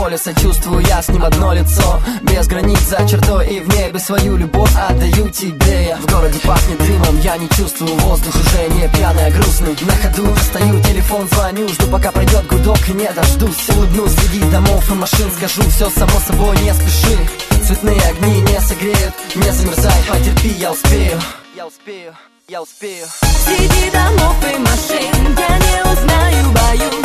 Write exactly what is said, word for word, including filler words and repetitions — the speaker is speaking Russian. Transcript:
полиса. Чувствую я с ним одно лицо, без границ за чертой, и в небе свою любовь отдаю тебе я. В городе пахнет дымом, я не чувствую воздух, уже не пьяный, а грустный. На ходу достаю телефон, звоню, жду пока пройдет гудок и не дождусь. Улыбнусь среди домов и машин, скажу все само собой, не спеши. Цветные огни не согреют, не замерзай, потерпи, я успею. Я успею, я успею. Среди домов и машин я не узнаю, боюсь.